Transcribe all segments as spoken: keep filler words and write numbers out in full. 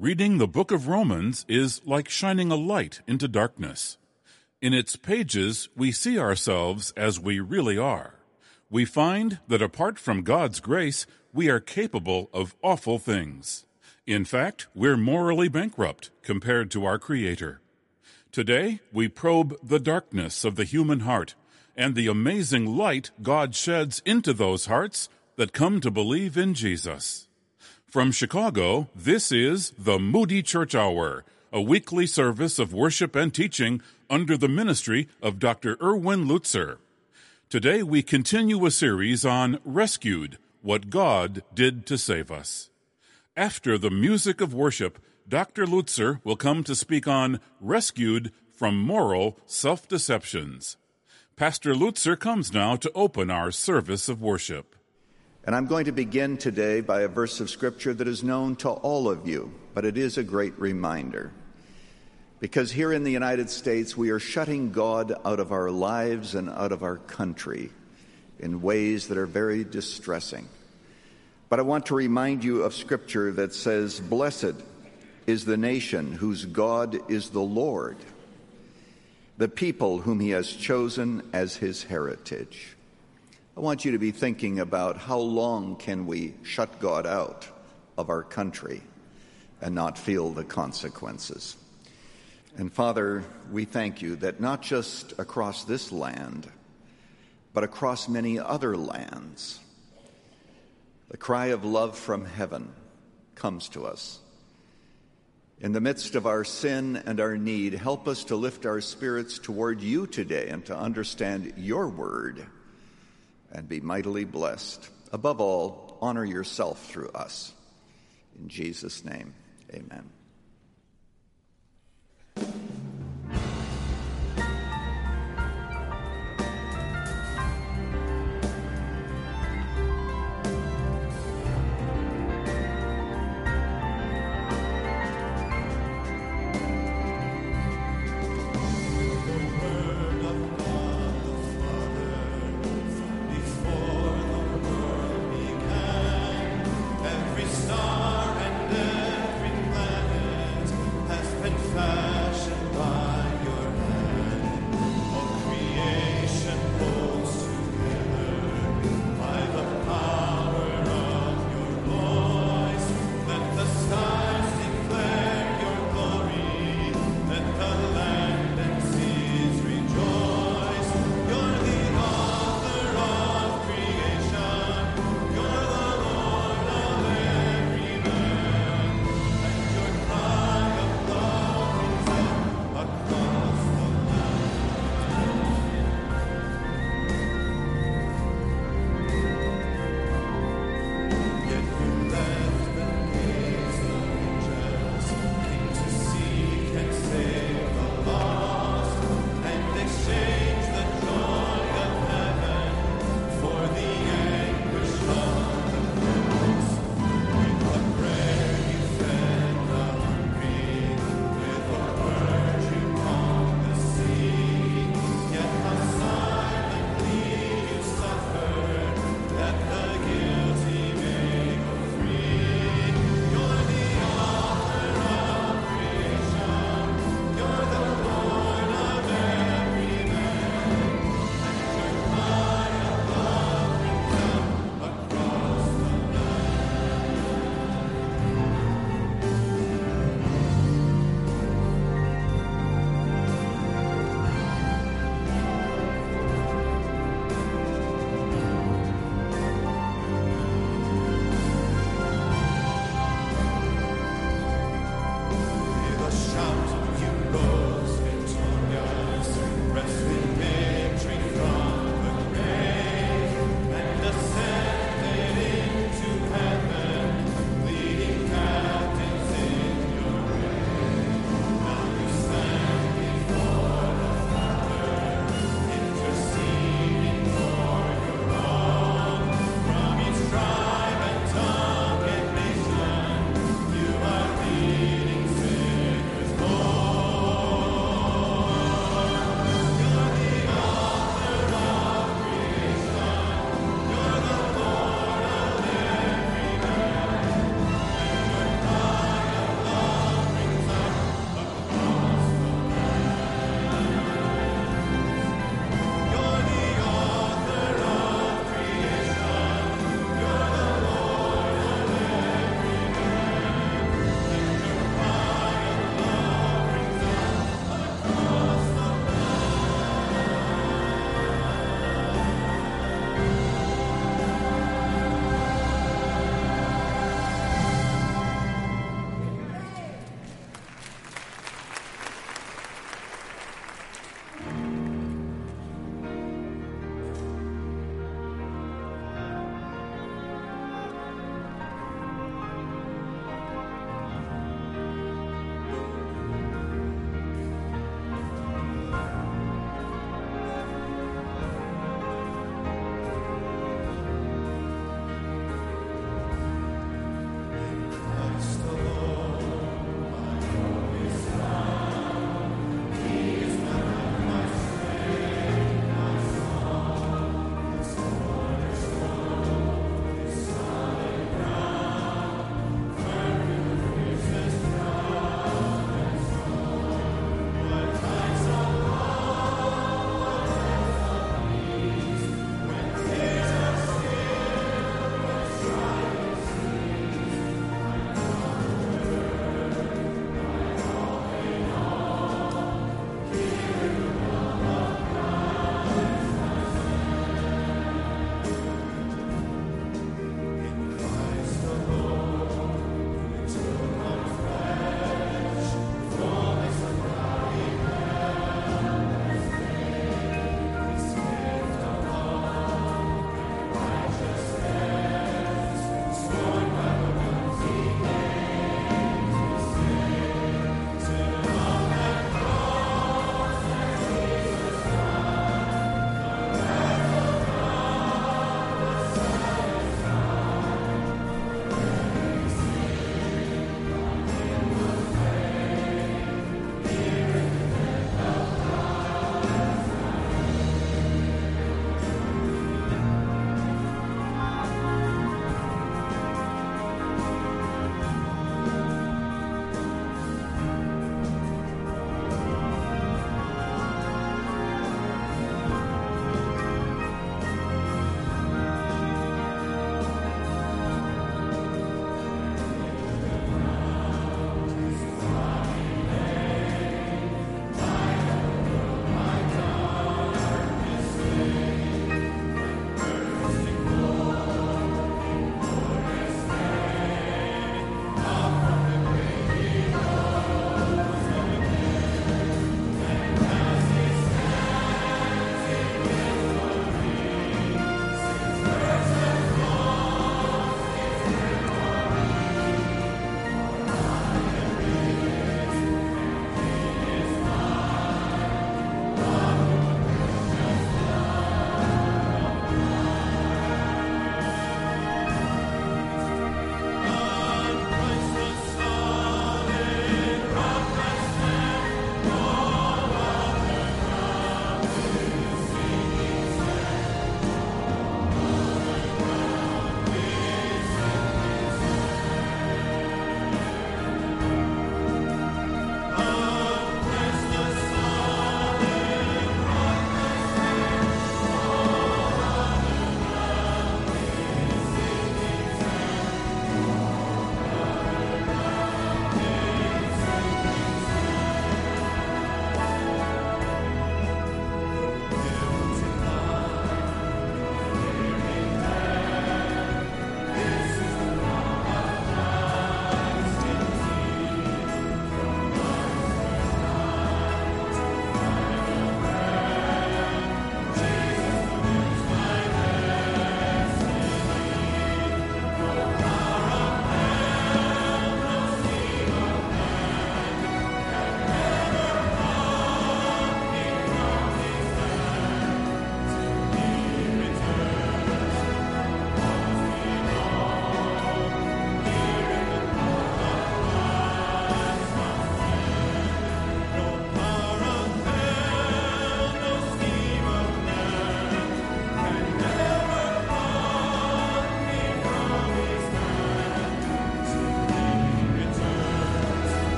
Reading the book of Romans is like shining a light into darkness. In its pages, we see ourselves as we really are. We find that apart from God's grace, we are capable of awful things. In fact, we're morally bankrupt compared to our Creator. Today, we probe the darkness of the human heart and the amazing light God sheds into those hearts that come to believe in Jesus. From Chicago, this is the Moody Church Hour, a weekly service of worship and teaching under the ministry of Doctor Erwin Lutzer. Today we continue a series on Rescued, What God Did to Save Us. After the music of worship, Doctor Lutzer will come to speak on Rescued from Moral Self-Deceptions. Pastor Lutzer comes now to open our service of worship. And I'm going to begin today by a verse of Scripture that is known to all of you, but it is a great reminder. Because here in the United States, we are shutting God out of our lives and out of our country in ways that are very distressing. But I want to remind you of Scripture that says, "Blessed is the nation whose God is the Lord, the people whom he has chosen as his heritage." I want you to be thinking about how long can we shut God out of our country and not feel the consequences. And Father, we thank you that not just across this land, but across many other lands, the cry of love from heaven comes to us. In the midst of our sin and our need, help us to lift our spirits toward you today and to understand your word and be mightily blessed. Above all, honor yourself through us. In Jesus' name, amen. Every star and every planet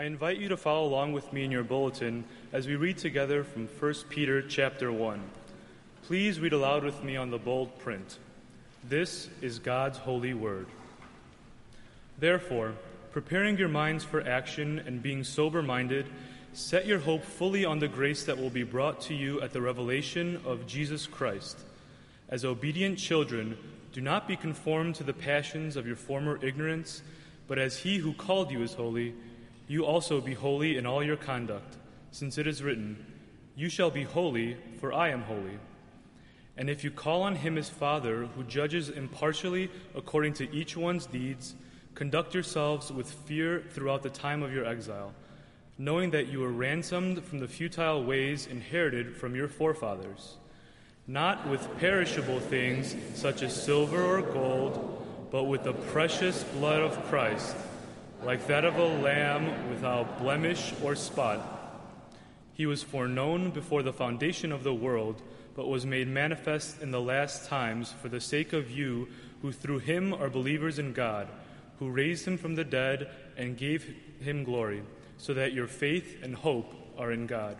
I invite you to follow along with me in your bulletin as we read together from First Peter chapter one. Please read aloud with me on the bold print. This is God's holy word. Therefore, preparing your minds for action and being sober-minded, set your hope fully on the grace that will be brought to you at the revelation of Jesus Christ. As obedient children, do not be conformed to the passions of your former ignorance, but as he who called you is holy, you also be holy in all your conduct, since it is written, "You shall be holy, for I am holy." And if you call on him as Father, who judges impartially according to each one's deeds, conduct yourselves with fear throughout the time of your exile, knowing that you were ransomed from the futile ways inherited from your forefathers, not with perishable things such as silver or gold, but with the precious blood of Christ, like that of a lamb without blemish or spot. He was foreknown before the foundation of the world, but was made manifest in the last times for the sake of you who through him are believers in God, who raised him from the dead and gave him glory, so that your faith and hope are in God.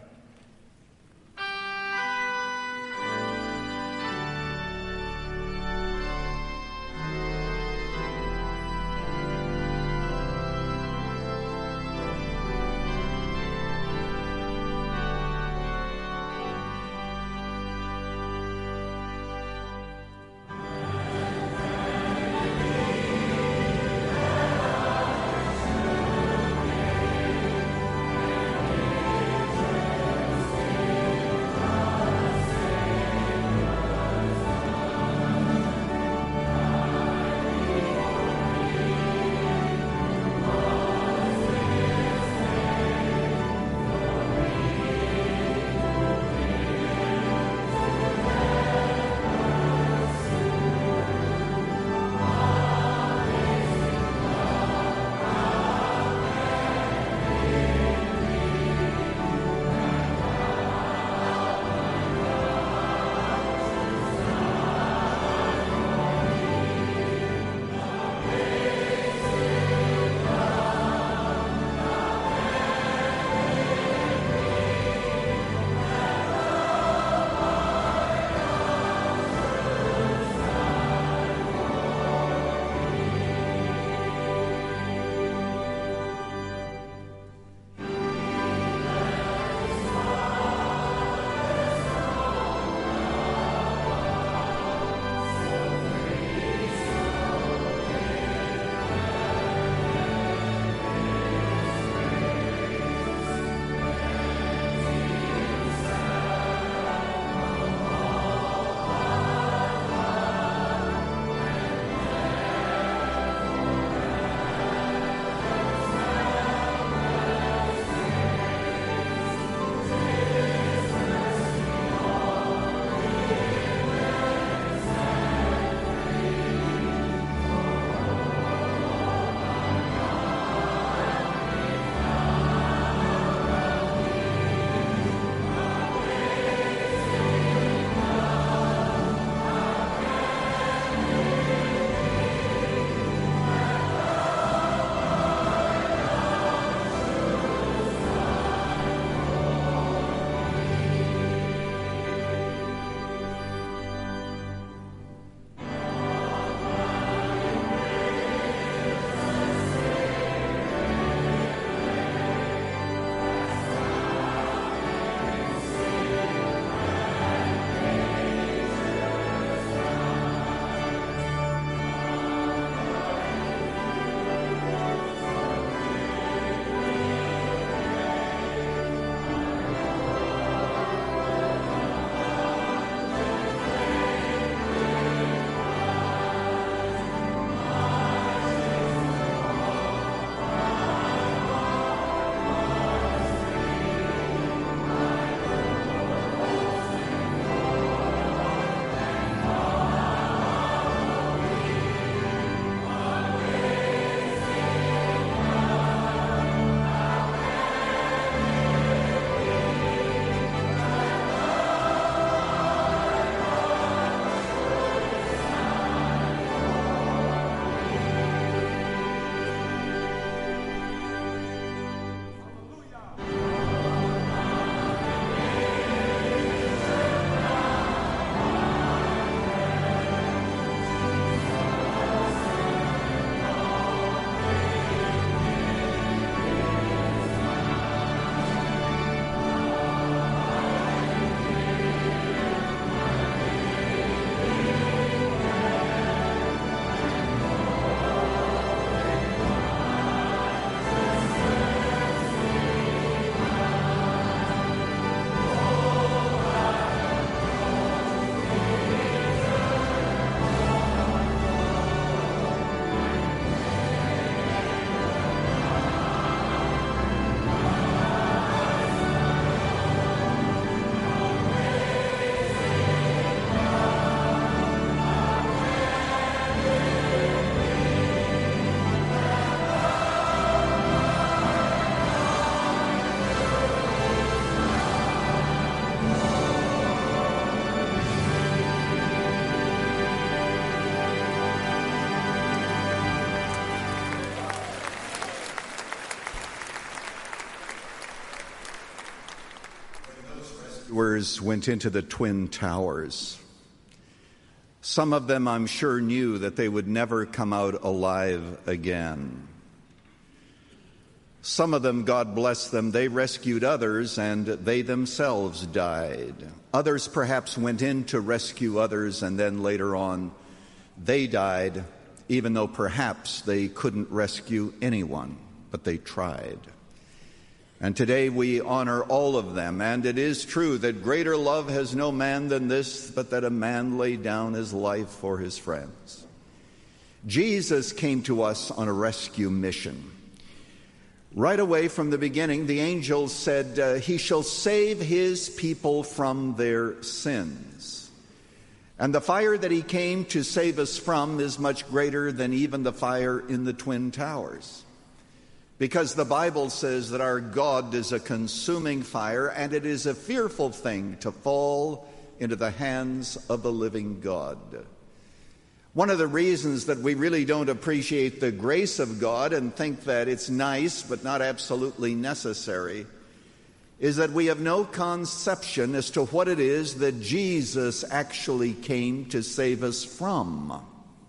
rescuers went into the Twin Towers. Some of them, I'm sure, knew that they would never come out alive again. Some of them, God bless them, they rescued others and they themselves died. Others perhaps went in to rescue others and then later on they died, even though perhaps they couldn't rescue anyone, but they tried. And today we honor all of them, and it is true that greater love has no man than this, but that a man lay down his life for his friends. Jesus came to us on a rescue mission. Right away from the beginning, the angels said, uh, he shall save his people from their sins. And the fire that he came to save us from is much greater than even the fire in the Twin Towers. Because the Bible says that our God is a consuming fire, and it is a fearful thing to fall into the hands of the living God. One of the reasons that we really don't appreciate the grace of God and think that it's nice but not absolutely necessary is that we have no conception as to what it is that Jesus actually came to save us from.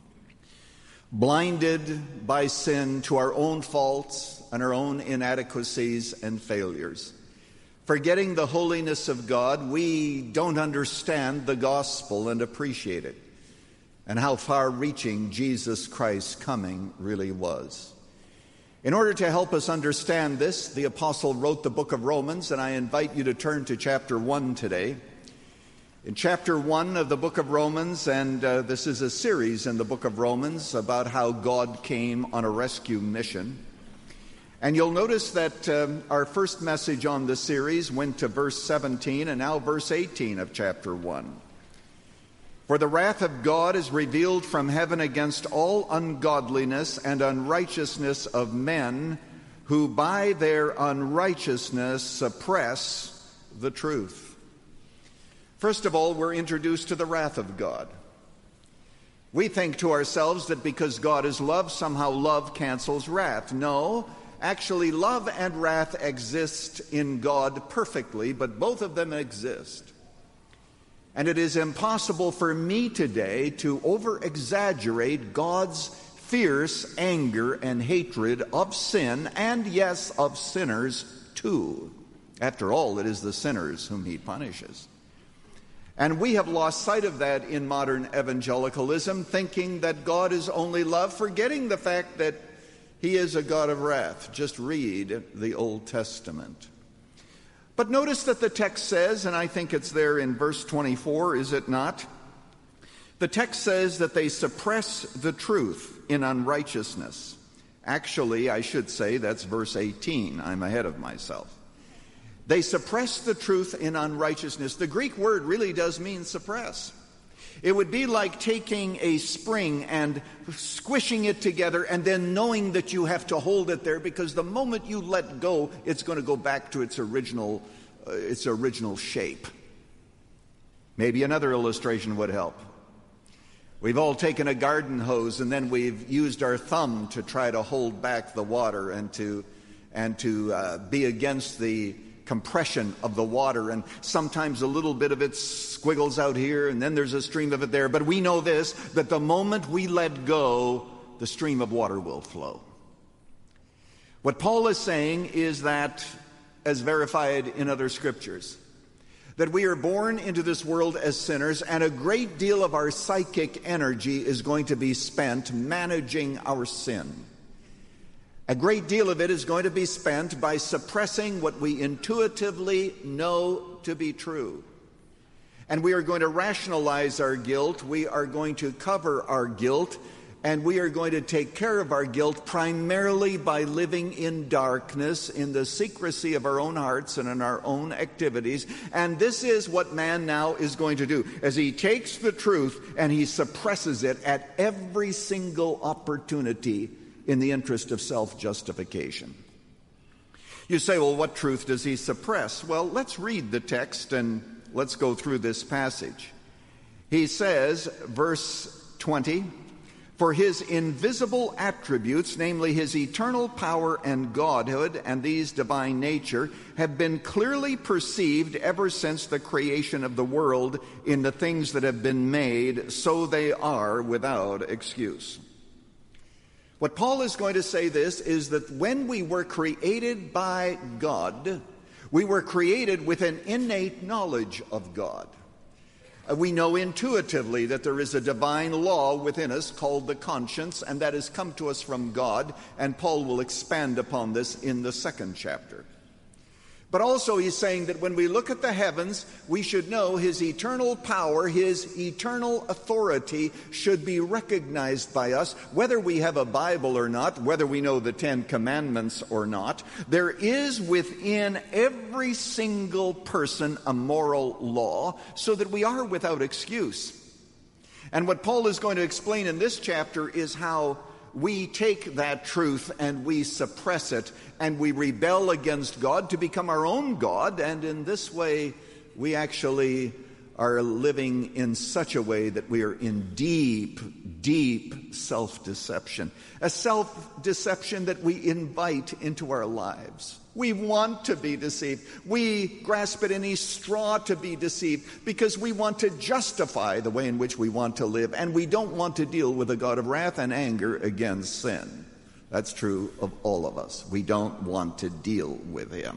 Blinded by sin to our own faults and our own inadequacies and failures, forgetting the holiness of God, we don't understand the gospel and appreciate it, and how far-reaching Jesus Christ's coming really was. In order to help us understand this, the apostle wrote the book of Romans, and I invite you to turn to chapter one today. In chapter one of the book of Romans, and uh, this is a series in the book of Romans about how God came on a rescue mission. And you'll notice that um, our first message on the series went to verse seventeen and now verse eighteen of chapter one. For the wrath of God is revealed from heaven against all ungodliness and unrighteousness of men who by their unrighteousness suppress the truth. First of all, we're introduced to the wrath of God. We think to ourselves that because God is love, somehow love cancels wrath. No, actually love and wrath exist in God perfectly, but both of them exist. And it is impossible for me today to over-exaggerate God's fierce anger and hatred of sin, and yes, of sinners too. After all, it is the sinners whom he punishes. And we have lost sight of that in modern evangelicalism, thinking that God is only love, forgetting the fact that he is a God of wrath. Just read the Old Testament. But notice that the text says, and I think it's there in verse twenty-four, is it not? The text says that they suppress the truth in unrighteousness. Actually, I should say that's verse eighteen. I'm ahead of myself. They suppress the truth in unrighteousness. The Greek word really does mean suppress. It would be like taking a spring and squishing it together and then knowing that you have to hold it there, because the moment you let go, it's going to go back to its original, uh, its original shape. Maybe another illustration would help. We've all taken a garden hose and then we've used our thumb to try to hold back the water and to, and to uh, be against the compression of the water, and sometimes a little bit of it squiggles out here and then there's a stream of it there. But we know this, that the moment we let go, the stream of water will flow. What Paul is saying is that, as verified in other scriptures, that we are born into this world as sinners, and a great deal of our psychic energy is going to be spent managing our sin. A great deal of it is going to be spent by suppressing what we intuitively know to be true. And we are going to rationalize our guilt, we are going to cover our guilt, and we are going to take care of our guilt primarily by living in darkness, in the secrecy of our own hearts and in our own activities. And this is what man now is going to do, as he takes the truth and he suppresses it at every single opportunity in the interest of self-justification. You say, well, what truth does he suppress? Well, let's read the text and let's go through this passage. He says, verse twenty, For his invisible attributes, namely his eternal power and godhood and these divine nature, have been clearly perceived ever since the creation of the world in the things that have been made, so they are without excuse. What Paul is going to say this is that when we were created by God, we were created with an innate knowledge of God. We know intuitively that there is a divine law within us called the conscience, and that has come to us from God, and Paul will expand upon this in the second chapter. But also he's saying that when we look at the heavens, we should know his eternal power, his eternal authority should be recognized by us, whether we have a Bible or not, whether we know the Ten Commandments or not. There is within every single person a moral law, so that we are without excuse. And what Paul is going to explain in this chapter is how we take that truth and we suppress it and we rebel against God to become our own God, and in this way we actually are living in such a way that we are in deep, deep self-deception. A self-deception that we invite into our lives. We want to be deceived. We grasp at any straw to be deceived because we want to justify the way in which we want to live, and we don't want to deal with a God of wrath and anger against sin. That's true of all of us. We don't want to deal with him.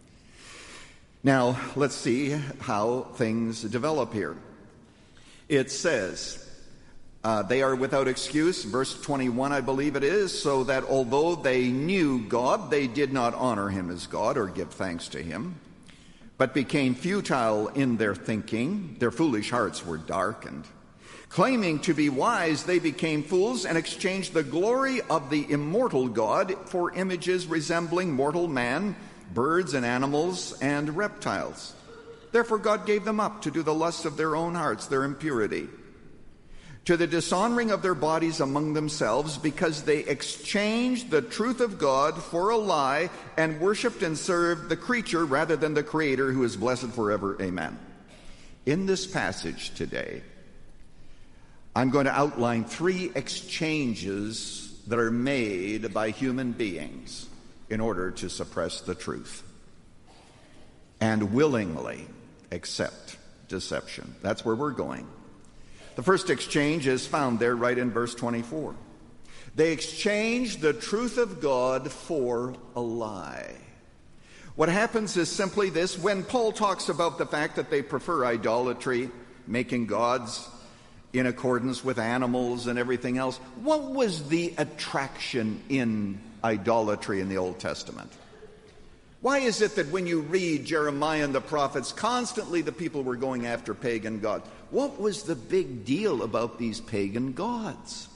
Now, let's see how things develop here. It says, uh, they are without excuse, verse twenty-one, I believe it is, so that although they knew God, they did not honor him as God or give thanks to him, but became futile in their thinking. Their foolish hearts were darkened. Claiming to be wise, they became fools and exchanged the glory of the immortal God for images resembling mortal man, birds and animals and reptiles. Therefore God gave them up to do the lusts of their own hearts, their impurity, to the dishonoring of their bodies among themselves, because they exchanged the truth of God for a lie and worshipped and served the creature rather than the Creator, who is blessed forever. Amen. In this passage today, I'm going to outline three exchanges that are made by human beings in order to suppress the truth and willingly accept deception. That's where we're going. The first exchange is found there right in verse twenty-four. They exchanged the truth of God for a lie. What happens is simply this. When Paul talks about the fact that they prefer idolatry, making gods in accordance with animals and everything else, what was the attraction in idolatry in the Old Testament? Why is it that when you read Jeremiah and the prophets, constantly the people were going after pagan gods? What was the big deal about these pagan gods?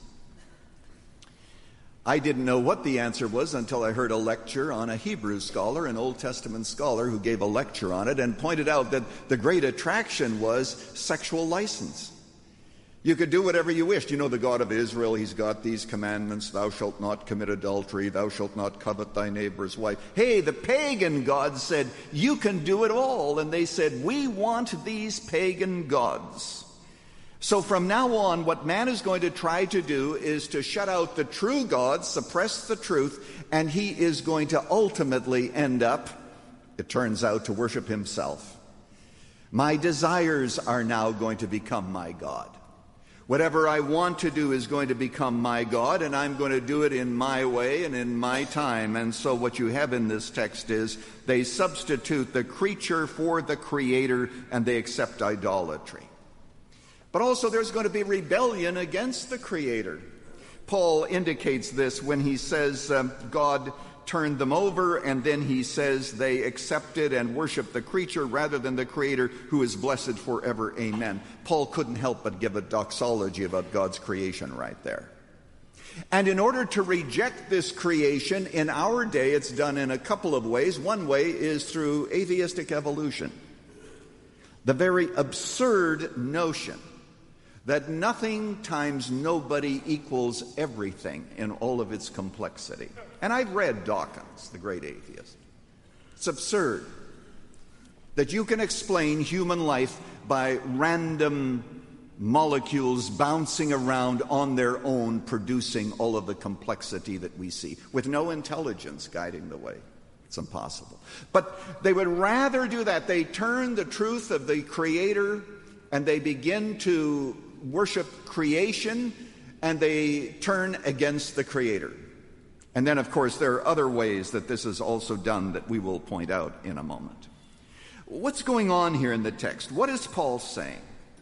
I didn't know what the answer was until I heard a lecture on a Hebrew scholar, an Old Testament scholar, who gave a lecture on it and pointed out that the great attraction was sexual license. You could do whatever you wished. You know, the God of Israel, he's got these commandments: thou shalt not commit adultery, thou shalt not covet thy neighbor's wife. Hey, the pagan gods said, you can do it all. And they said, we want these pagan gods. So from now on, what man is going to try to do is to shut out the true God, suppress the truth, and he is going to ultimately end up, it turns out, to worship himself. My desires are now going to become my God. Whatever I want to do is going to become my God, and I'm going to do it in my way and in my time. And so what you have in this text is they substitute the creature for the Creator, and they accept idolatry. But also there's going to be rebellion against the Creator. Paul indicates this when he says um, God turned them over, and then he says they accepted and worshiped the creature rather than the Creator, who is blessed forever. Amen. Paul couldn't help but give a doxology about God's creation right there. And in order to reject this creation, in our day it's done in a couple of ways. One way is through atheistic evolution. The very absurd notion that nothing times nobody equals everything in all of its complexity. And I've read Dawkins, the great atheist. It's absurd that you can explain human life by random molecules bouncing around on their own, producing all of the complexity that we see, with no intelligence guiding the way. It's impossible. But they would rather do that. They turn the truth of the Creator and they begin to worship creation, and they turn against the Creator. And then, of course, there are other ways that this is also done that we will point out in a moment. What's going on here in the text? What is Paul saying?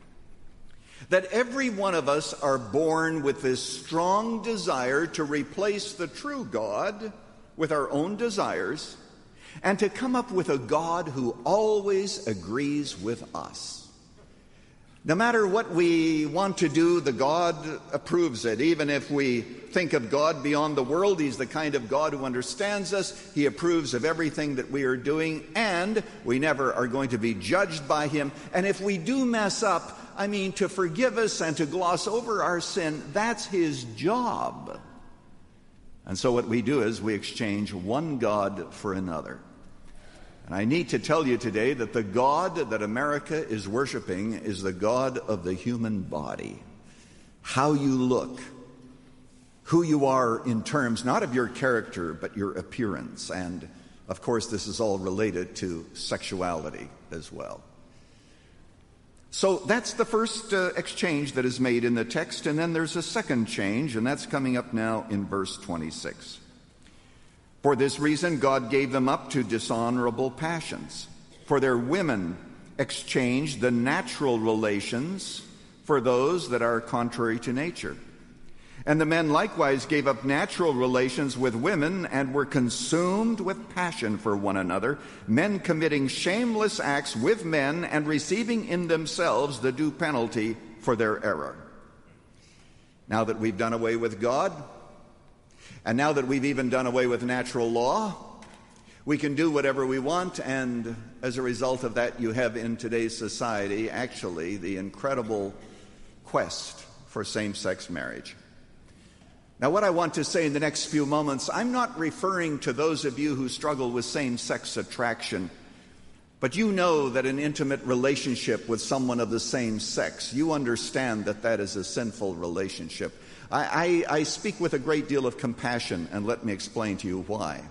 That every one of us are born with this strong desire to replace the true God with our own desires, and to come up with a God who always agrees with us. No matter what we want to do, the God approves it. Even if we think of God beyond the world, He's the kind of God who understands us. He approves of everything that we are doing, and we never are going to be judged by Him. And if we do mess up, I mean, to forgive us and to gloss over our sin, that's His job. And so what we do is we exchange one God for another. And I need to tell you today that the God that America is worshiping is the God of the human body. How you look, who you are in terms not of your character, but your appearance. And, of course, this is all related to sexuality as well. So that's the first uh, exchange that is made in the text, and then there's a second change, and that's coming up now in verse twenty-six. For this reason, God gave them up to dishonorable passions. For their women exchanged the natural relations for those that are contrary to nature. And the men likewise gave up natural relations with women and were consumed with passion for one another, men committing shameless acts with men and receiving in themselves the due penalty for their error. Now that we've done away with God, and now that we've even done away with natural law, we can do whatever we want, and as a result of that, you have in today's society actually the incredible quest for same-sex marriage. Now, what I want to say in the next few moments, I'm not referring to those of you who struggle with same-sex attraction, but you know that an intimate relationship with someone of the same sex, you understand that that is a sinful relationship. I, I, I speak with a great deal of compassion, and let me explain to you why.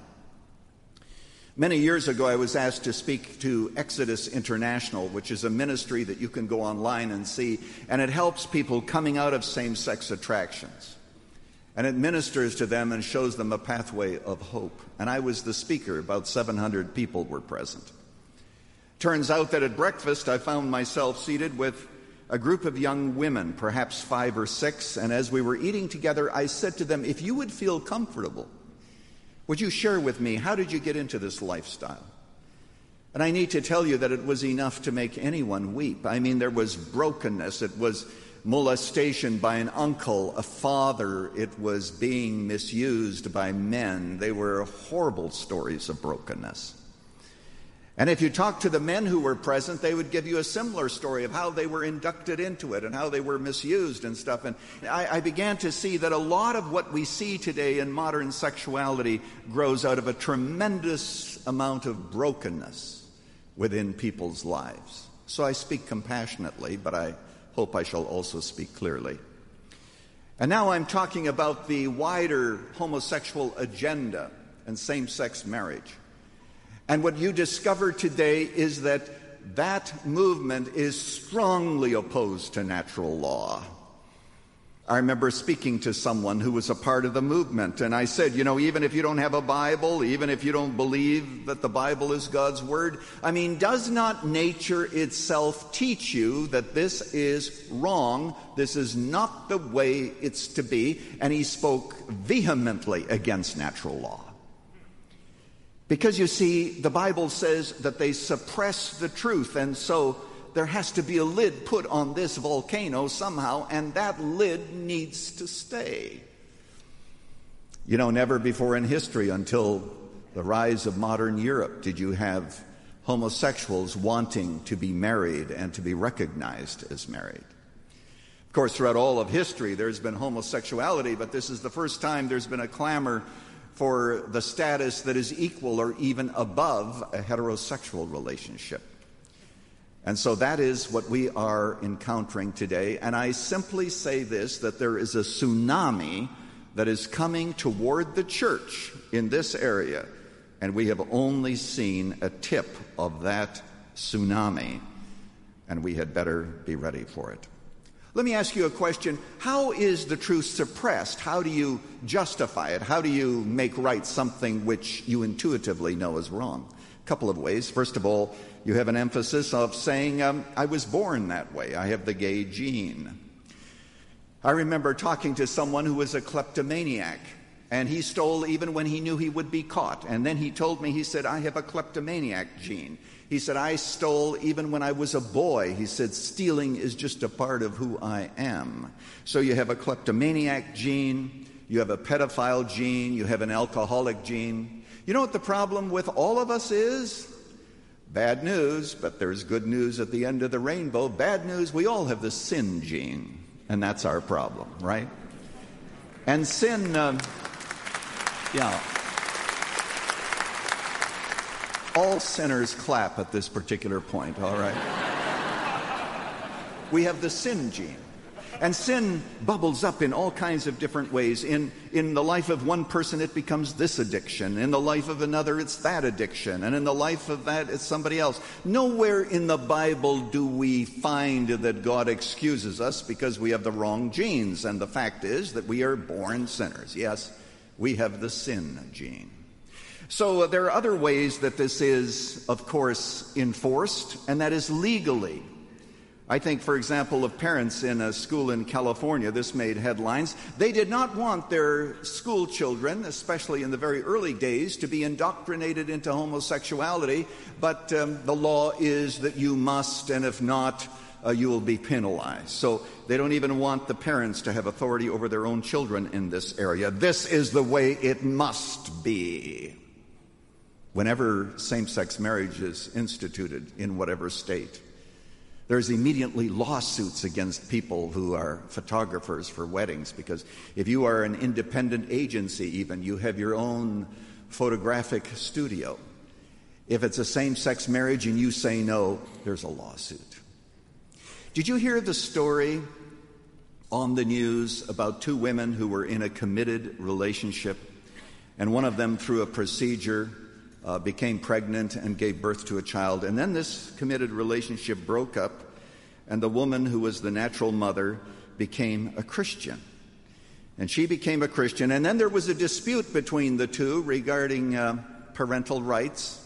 Many years ago, I was asked to speak to Exodus International, which is a ministry that you can go online and see, and it helps people coming out of same-sex attractions. And it ministers to them and shows them a pathway of hope. And I was the speaker. About seven hundred people were present. Turns out that at breakfast, I found myself seated with a group of young women, perhaps five or six, and as we were eating together, I said to them, if you would feel comfortable, would you share with me, how did you get into this lifestyle? And I need to tell you that it was enough to make anyone weep. I mean, there was brokenness. It was molestation by an uncle, a father. It was being misused by men. They were horrible stories of brokenness. And if you talk to the men who were present, they would give you a similar story of how they were inducted into it and how they were misused and stuff. And I, I began to see that a lot of what we see today in modern sexuality grows out of a tremendous amount of brokenness within people's lives. So I speak compassionately, but I hope I shall also speak clearly. And now I'm talking about the wider homosexual agenda and same-sex marriage. And what you discover today is that that movement is strongly opposed to natural law. I remember speaking to someone who was a part of the movement, and I said, you know, even if you don't have a Bible, even if you don't believe that the Bible is God's Word, I mean, does not nature itself teach you that this is wrong? This is not the way it's to be. And he spoke vehemently against natural law. Because, you see, the Bible says that they suppress the truth, and so there has to be a lid put on this volcano somehow, and that lid needs to stay. You know, never before in history, until the rise of modern Europe, did you have homosexuals wanting to be married and to be recognized as married. Of course, throughout all of history, there's been homosexuality, but this is the first time there's been a clamor for the status that is equal or even above a heterosexual relationship. And so that is what we are encountering today. And I simply say this, that there is a tsunami that is coming toward the church in this area. And we have only seen a tip of that tsunami. And we had better be ready for it. Let me ask you a question. How is the truth suppressed? How do you justify it? How do you make right something which you intuitively know is wrong? A couple of ways. First of all, you have an emphasis of saying, um, I was born that way. I have the gay gene. I remember talking to someone who was a kleptomaniac, and he stole even when he knew he would be caught. And then he told me, he said, I have a kleptomaniac gene. He said, I stole even when I was a boy. He said, stealing is just a part of who I am. So you have a kleptomaniac gene, you have a pedophile gene, you have an alcoholic gene. You know what the problem with all of us is? Bad news, but there's good news at the end of the rainbow. Bad news, we all have the sin gene, and that's our problem, right? And sin, um, yeah. All sinners clap at this particular point, all right? We have the sin gene. And sin bubbles up in all kinds of different ways. In, in the life of one person, it becomes this addiction. In the life of another, it's that addiction. And in the life of that, it's somebody else. Nowhere in the Bible do we find that God excuses us because we have the wrong genes. And the fact is that we are born sinners. Yes, we have the sin gene. So uh, there are other ways that this is, of course, enforced, and that is legally. I think, for example, of parents in a school in California. This made headlines. They did not want their school children, especially in the very early days, to be indoctrinated into homosexuality, but um, the law is that you must, and if not, uh, you will be penalized. So they don't even want the parents to have authority over their own children in this area. This is the way it must be whenever same-sex marriage is instituted in whatever state. There's immediately lawsuits against people who are photographers for weddings, because if you are an independent agency even, you have your own photographic studio. If it's a same-sex marriage and you say no, there's a lawsuit. Did you hear the story on the news about two women who were in a committed relationship, and one of them, through a procedure, Uh, became pregnant and gave birth to a child. And then this committed relationship broke up, and the woman who was the natural mother became a Christian. And she became a Christian, and then there was a dispute between the two regarding uh, parental rights.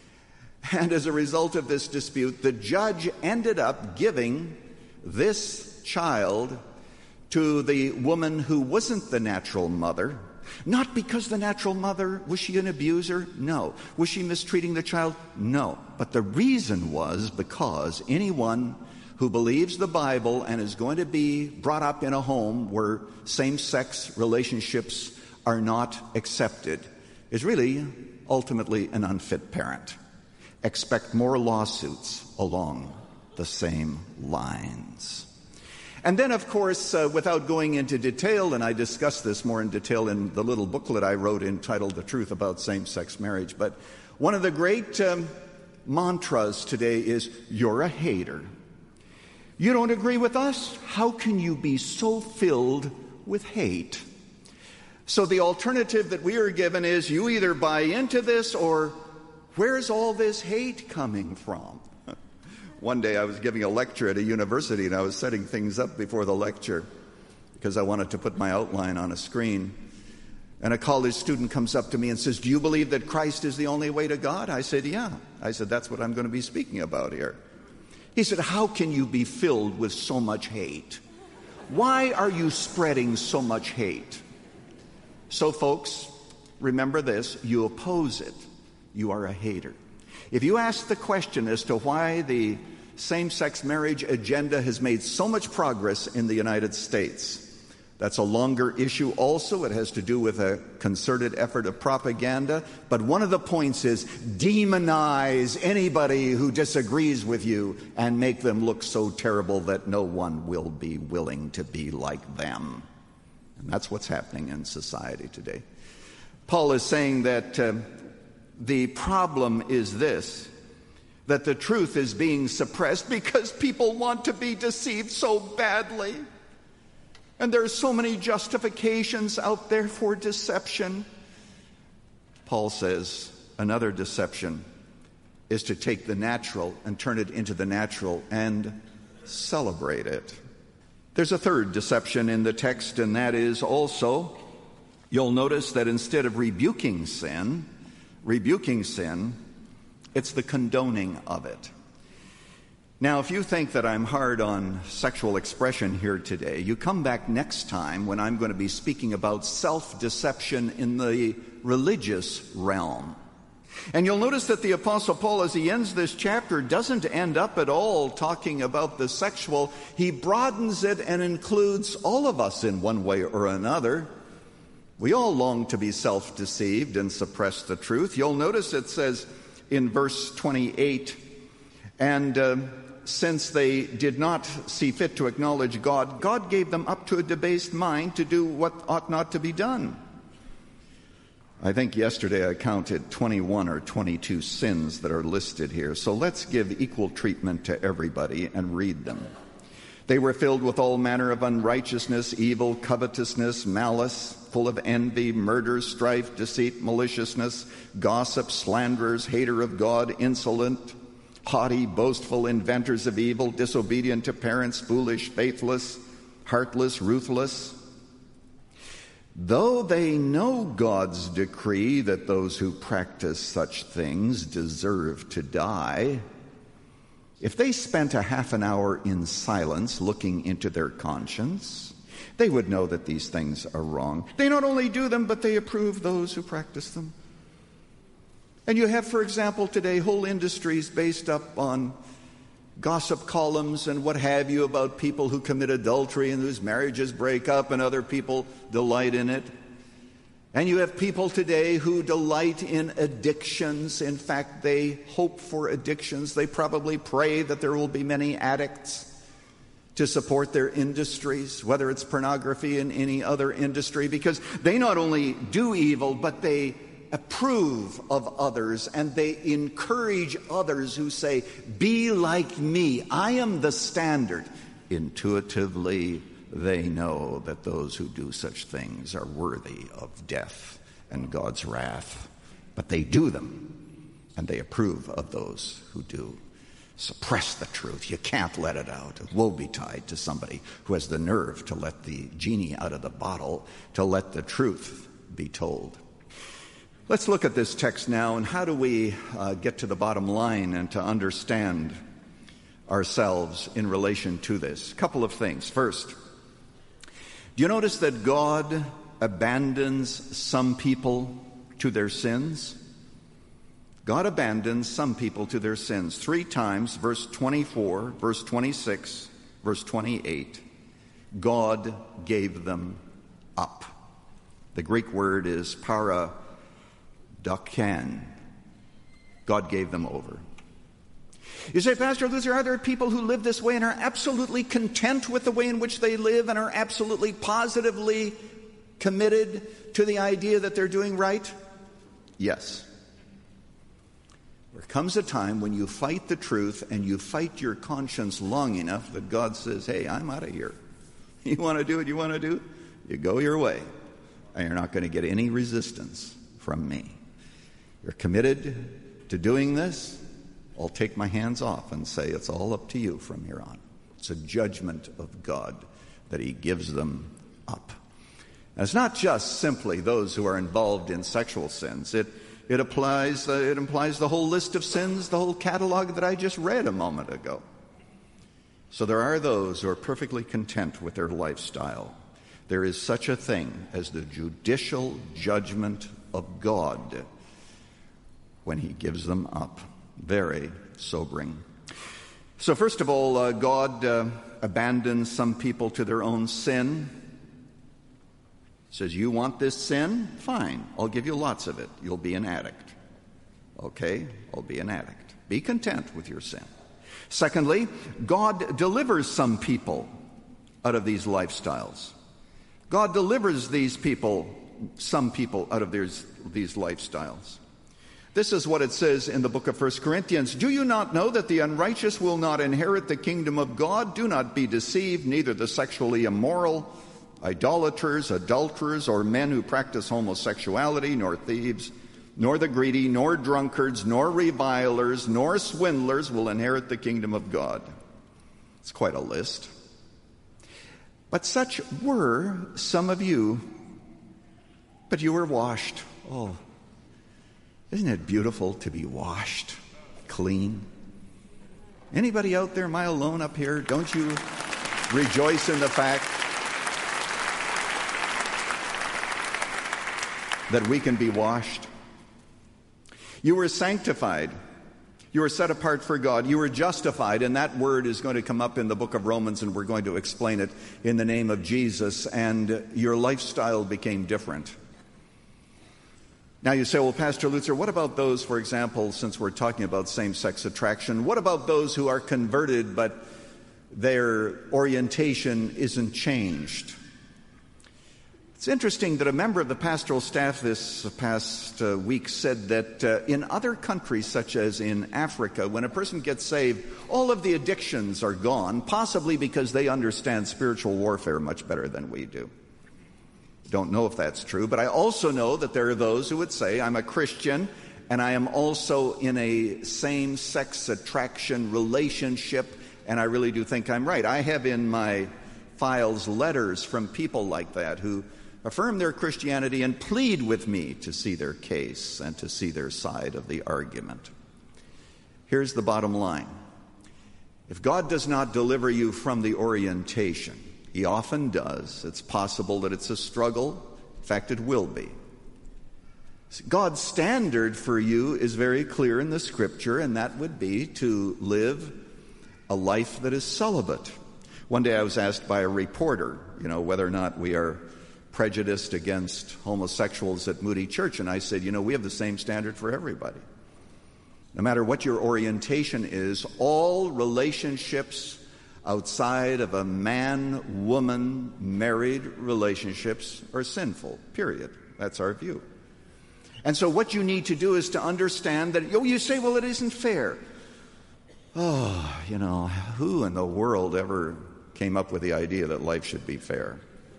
And as a result of this dispute, the judge ended up giving this child to the woman who wasn't the natural mother. Not because the natural mother, was she an abuser? No. Was she mistreating the child? No. But the reason was because anyone who believes the Bible and is going to be brought up in a home where same-sex relationships are not accepted is really ultimately an unfit parent. Expect more lawsuits along the same lines. And then, of course, uh, without going into detail, and I discussed this more in detail in the little booklet I wrote entitled The Truth About Same-Sex Marriage, but one of the great um, mantras today is, you're a hater. You don't agree with us? How can you be so filled with hate? So the alternative that we are given is, you either buy into this, or where's all this hate coming from? One day I was giving a lecture at a university, and I was setting things up before the lecture because I wanted to put my outline on a screen. And a college student comes up to me and says, do you believe that Christ is the only way to God? I said, yeah. I said, that's what I'm going to be speaking about here. He said, how can you be filled with so much hate? Why are you spreading so much hate? So, folks, remember this, you oppose it. You are a hater. If you ask the question as to why the same-sex marriage agenda has made so much progress in the United States, that's a longer issue also. It has to do with a concerted effort of propaganda. But one of the points is demonize anybody who disagrees with you and make them look so terrible that no one will be willing to be like them. And that's what's happening in society today. Paul is saying that uh, the problem is this. that the truth is being suppressed because people want to be deceived so badly. And there are so many justifications out there for deception. Paul says another deception is to take the natural and turn it into the natural and celebrate it. There's a third deception in the text, and that is also, you'll notice that instead of rebuking sin, rebuking sin, it's the condoning of it. Now, if you think that I'm hard on sexual expression here today, you come back next time when I'm going to be speaking about self-deception in the religious realm. And you'll notice that the Apostle Paul, as he ends this chapter, doesn't end up at all talking about the sexual. He broadens it and includes all of us in one way or another. We all long to be self-deceived and suppress the truth. You'll notice it says in verse twenty-eight, and uh, since they did not see fit to acknowledge God, God gave them up to a debased mind to do what ought not to be done. I think yesterday I counted twenty-one or twenty-two sins that are listed here. So let's give equal treatment to everybody and read them. They were filled with all manner of unrighteousness, evil, covetousness, malice, full of envy, murder, strife, deceit, maliciousness, gossip, slanderers, hater of God, insolent, haughty, boastful, inventors of evil, disobedient to parents, foolish, faithless, heartless, ruthless. Though they know God's decree that those who practice such things deserve to die, if they spent a half an hour in silence looking into their conscience, they would know that these things are wrong. They not only do them, but they approve those who practice them. And you have, for example, today whole industries based up on gossip columns and what have you about people who commit adultery and whose marriages break up and other people delight in it. And you have people today who delight in addictions. In fact, they hope for addictions. They probably pray that there will be many addicts to support their industries, whether it's pornography and any other industry, because they not only do evil, but they approve of others, and they encourage others who say, be like me, I am the standard. Intuitively, they know that those who do such things are worthy of death and God's wrath. But they do them, and they approve of those who do. Suppress the truth. You can't let it out. Woe betide to somebody who has the nerve to let the genie out of the bottle, to let the truth be told. Let's look at this text now, and how do we uh, get to the bottom line and to understand ourselves in relation to this? A couple of things. First, do you notice that God abandons some people to their sins? God abandons some people to their sins. Three times, verse twenty-four, verse twenty-six, verse twenty-eight, God gave them up. The Greek word is para Dakan. God gave them over. You say, Pastor Luther, are there people who live this way and are absolutely content with the way in which they live and are absolutely positively committed to the idea that they're doing right? Yes. There comes a time when you fight the truth and you fight your conscience long enough that God says, hey, I'm out of here. You want to do what you want to do? You go your way, and you're not going to get any resistance from me. You're committed to doing this, I'll take my hands off and say it's all up to you from here on. It's a judgment of God that he gives them up. And it's not just simply those who are involved in sexual sins. It it applies uh, it implies the whole list of sins, the whole catalog that I just read a moment ago. So there are those who are perfectly content with their lifestyle. There is such a thing as the judicial judgment of God when he gives them up. Very sobering. So first of all, uh, God uh, abandons some people to their own sin. Says, you want this sin? Fine. I'll give you lots of it. You'll be an addict. Okay, I'll be an addict. Be content with your sin. Secondly, God delivers some people out of these lifestyles. God delivers these people, some people, out of these, these lifestyles. This is what it says in the book of First Corinthians. Do you not know that the unrighteous will not inherit the kingdom of God? Do not be deceived, neither the sexually immoral, idolaters, adulterers, or men who practice homosexuality, nor thieves, nor the greedy, nor drunkards, nor revilers, nor swindlers will inherit the kingdom of God. It's quite a list. But such were some of you. But you were washed. Oh, isn't it beautiful to be washed clean? Anybody out there, am I alone up here? Don't you rejoice in the fact that we can be washed? You were sanctified. You were set apart for God. You were justified, and that word is going to come up in the book of Romans, and we're going to explain it in the name of Jesus, and your lifestyle became different. Now you say, well, Pastor Lutzer, what about those, for example, since we're talking about same-sex attraction, what about those who are converted but their orientation isn't changed? It's interesting that a member of the pastoral staff this past uh, week said that uh, in other countries, such as in Africa, when a person gets saved, all of the addictions are gone, possibly because they understand spiritual warfare much better than we do. Don't know if that's true, but I also know that there are those who would say, I'm a Christian, and I am also in a same-sex attraction relationship, and I really do think I'm right. I have in my files letters from people like that who affirm their Christianity and plead with me to see their case and to see their side of the argument. Here's the bottom line. If God does not deliver you from the orientation, He often does. It's possible that it's a struggle. In fact, it will be. God's standard for you is very clear in the Scripture, and that would be to live a life that is celibate. One day I was asked by a reporter, you know, whether or not we are prejudiced against homosexuals at Moody Church, and I said, you know, we have the same standard for everybody. No matter what your orientation is, all relationships outside of a man-woman married relationships are sinful, period. That's our view. And so what you need to do is to understand that, oh, you say, well, it isn't fair. Oh, you know, who in the world ever came up with the idea that life should be fair?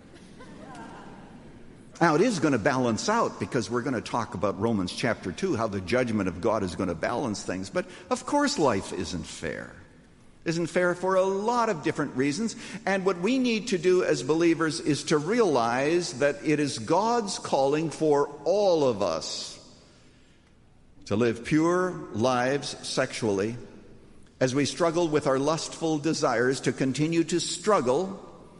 Now, it is going to balance out because we're going to talk about Romans chapter two, how the judgment of God is going to balance things. But, of course, life isn't fair. Isn't fair for a lot of different reasons. And what we need to do as believers is to realize that it is God's calling for all of us to live pure lives sexually as we struggle with our lustful desires, to continue to struggle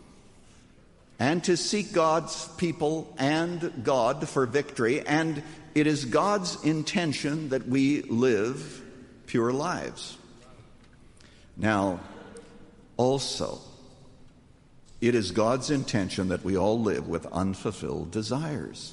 and to seek God's people and God for victory. And it is God's intention that we live pure lives. Now, also, it is God's intention that we all live with unfulfilled desires.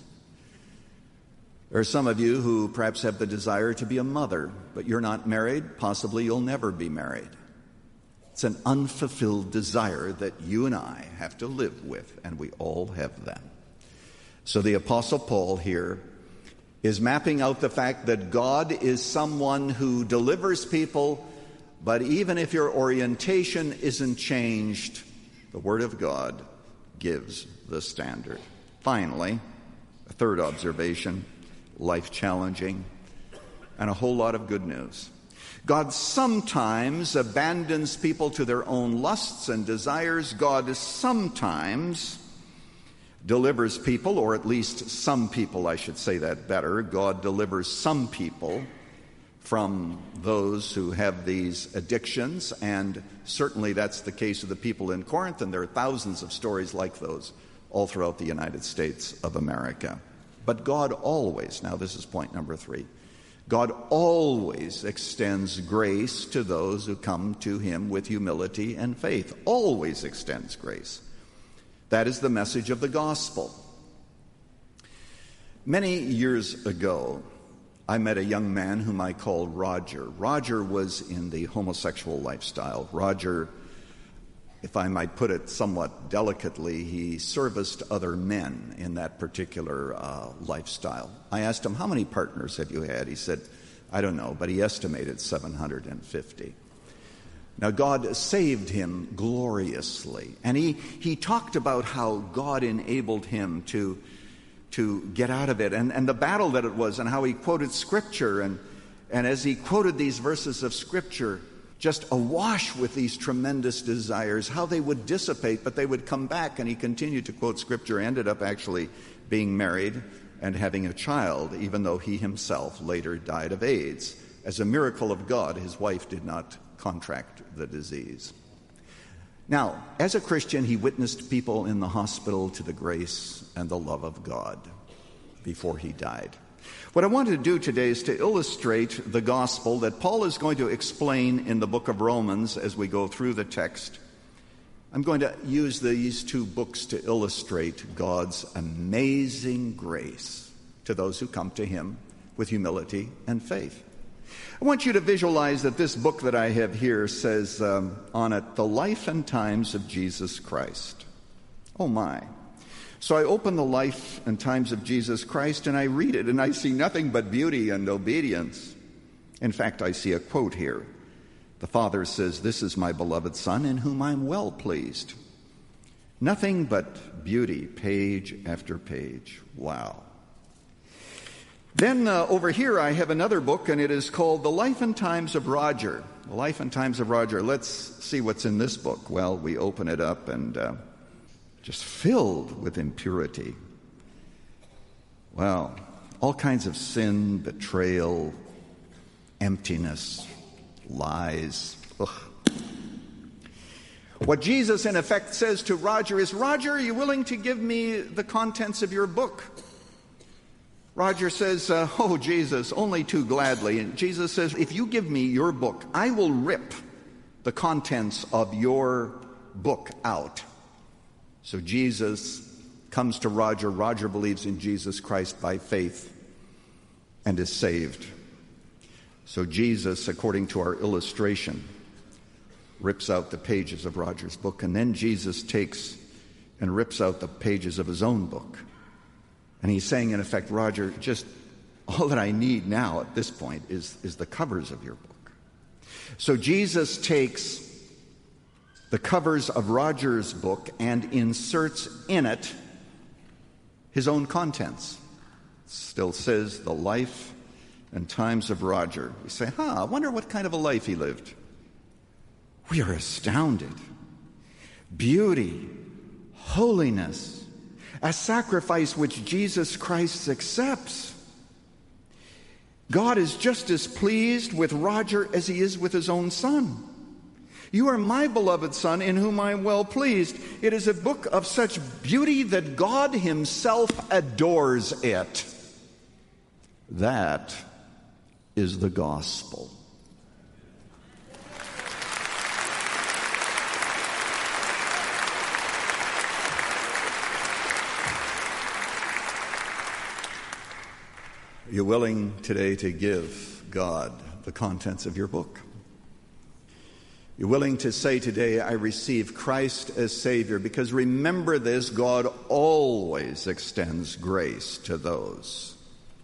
There are some of you who perhaps have the desire to be a mother, but you're not married. Possibly you'll never be married. It's an unfulfilled desire that you and I have to live with, and we all have them. So the Apostle Paul here is mapping out the fact that God is someone who delivers people. But even if your orientation isn't changed, the Word of God gives the standard. Finally, a third observation, life-challenging, and a whole lot of good news. God sometimes abandons people to their own lusts and desires. God sometimes delivers people, or at least some people, I should say that better. God delivers some people from those who have these addictions, and certainly that's the case of the people in Corinth, and there are thousands of stories like those all throughout the United States of America. But God always, now this is point number three, God always extends grace to those who come to Him with humility and faith. Always extends grace. That is the message of the gospel. Many years ago, I met a young man whom I called Roger. Roger was in the homosexual lifestyle. Roger if I might put it somewhat delicately, he serviced other men in that particular uh, lifestyle. I asked him, how many partners have you had? He said, I don't know, but he estimated seven hundred fifty. Now, God saved him gloriously, and he, he talked about how God enabled him to, to get out of it, and, and the battle that it was, and how he quoted Scripture, and, and as he quoted these verses of Scripture, just awash with these tremendous desires, how they would dissipate, but they would come back, and he continued to quote Scripture, ended up actually being married and having a child, even though he himself later died of AIDS. As a miracle of God, his wife did not contract the disease. Now, as a Christian, he witnessed people in the hospital to the grace and the love of God before he died. What I wanted to do today is to illustrate the gospel that Paul is going to explain in the book of Romans as we go through the text. I'm going to use these two books to illustrate God's amazing grace to those who come to him with humility and faith. I want you to visualize that this book that I have here says um, on it, The Life and Times of Jesus Christ. Oh my. So I open the life and times of Jesus Christ and I read it and I see nothing but beauty and obedience. In fact, I see a quote here. The Father says, "This is my beloved Son in whom I'm well pleased." Nothing but beauty, page after page. Wow. Then uh, over here I have another book and it is called The Life and Times of Roger. The Life and Times of Roger. Let's see what's in this book. Well, we open it up and uh, just filled with impurity. Wow. All kinds of sin, betrayal, emptiness, lies. Ugh. What Jesus in effect says to Roger is, Roger, are you willing to give me the contents of your book? Roger says, uh, oh, Jesus, only too gladly. And Jesus says, if you give me your book, I will rip the contents of your book out. So Jesus comes to Roger. Roger believes in Jesus Christ by faith and is saved. So Jesus, according to our illustration, rips out the pages of Roger's book. And then Jesus takes and rips out the pages of his own book. And he's saying, in effect, Roger, just all that I need now at this point is, is the covers of your book. So Jesus takes the covers of Roger's book and inserts in it his own contents. It still says The Life and Times of Roger. We say, huh, I wonder what kind of a life he lived. We are astounded. Beauty, holiness, a sacrifice which Jesus Christ accepts. God is just as pleased with Roger as he is with his own son. You are my beloved Son in whom I am well pleased. It is a book of such beauty that God himself adores it. That is the gospel. Are you willing today to give God the contents of your book? You're willing to say today, I receive Christ as Savior, because remember this, God always extends grace to those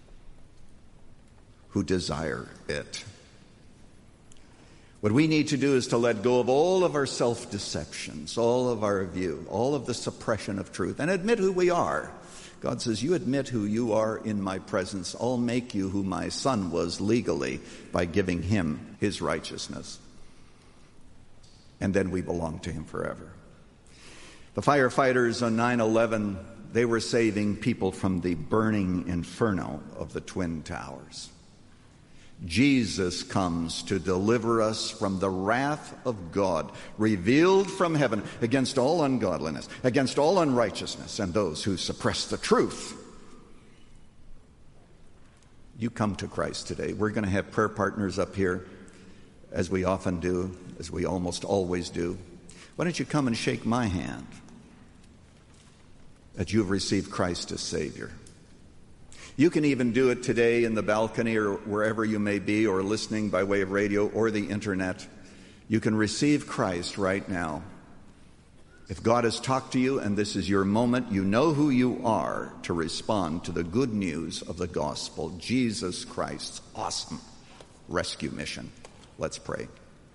who desire it. What we need to do is to let go of all of our self-deceptions, all of our view, all of the suppression of truth, and admit who we are. God says, you admit who you are in my presence, I'll make you who my Son was legally by giving him his righteousness. And then we belong to him forever. The firefighters on nine eleven, they were saving people from the burning inferno of the Twin Towers. Jesus comes to deliver us from the wrath of God, revealed from heaven against all ungodliness, against all unrighteousness, and those who suppress the truth. You come to Christ today. We're going to have prayer partners up here, as we often do, as we almost always do. Why don't you come and shake my hand that you have received Christ as Savior? You can even do it today in the balcony or wherever you may be, or listening by way of radio or the internet. You can receive Christ right now If God has talked to you and this is your moment, you know who you are to respond to the good news of the gospel, Jesus Christ's awesome rescue mission. Let's pray.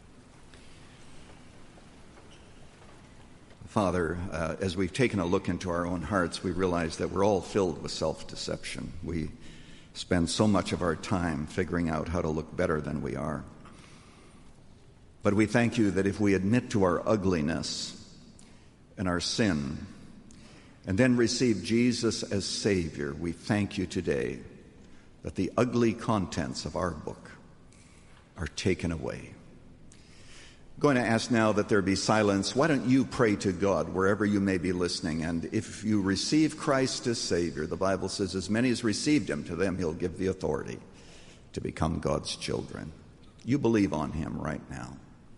Father, uh, as we've taken a look into our own hearts, we realize that we're all filled with self-deception. We spend so much of our time figuring out how to look better than we are. But we thank you that if we admit to our ugliness and our sin, and then receive Jesus as Savior, we thank you today that the ugly contents of our book are taken away. I'm going to ask now that there be silence. Why don't you pray to God wherever you may be listening? And if you receive Christ as Savior, the Bible says, as many as received him, to them he'll give the authority to become God's children. You believe on him right now.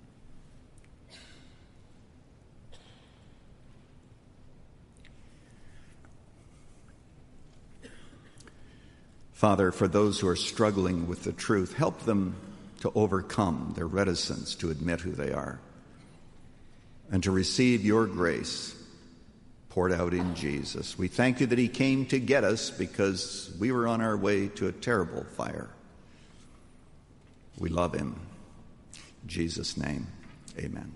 Father, for those who are struggling with the truth, help them to overcome their reticence to admit who they are and to receive your grace poured out in Jesus. We thank you that he came to get us because we were on our way to a terrible fire. We love him. In Jesus' name, amen.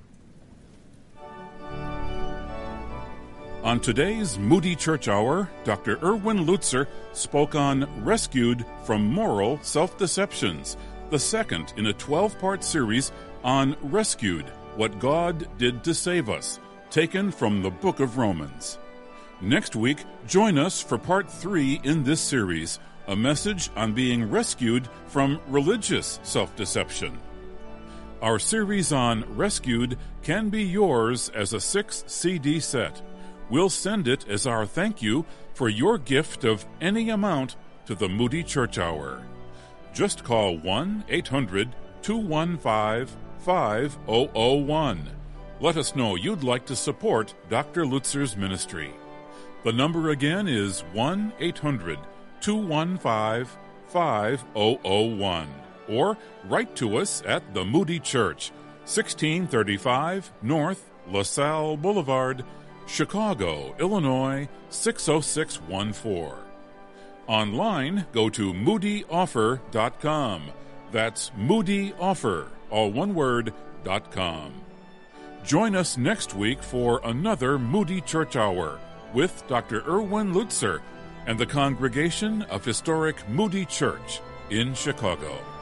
On today's Moody Church Hour, Doctor Erwin Lutzer spoke on Rescued from Moral Self-Deceptions, the second in a twelve-part series on Rescued, What God Did to Save Us, taken from the book of Romans. Next week, join us for part three in this series, a message on being rescued from religious self-deception. Our series on Rescued can be yours as a six C D set. We'll send it as our thank you for your gift of any amount to the Moody Church Hour. Just call one eight hundred two one five five zero zero one. Let us know you'd like to support Doctor Lutzer's ministry. The number again is one eight hundred two one five five zero zero one. Or write to us at the Moody Church, sixteen thirty-five North LaSalle Boulevard, Chicago, Illinois, six oh six one four. Online, go to moody offer dot com. That's Moody Offer, all one word, dot com. Join us next week for another Moody Church Hour with Doctor Erwin Lutzer and the congregation of historic Moody Church in Chicago.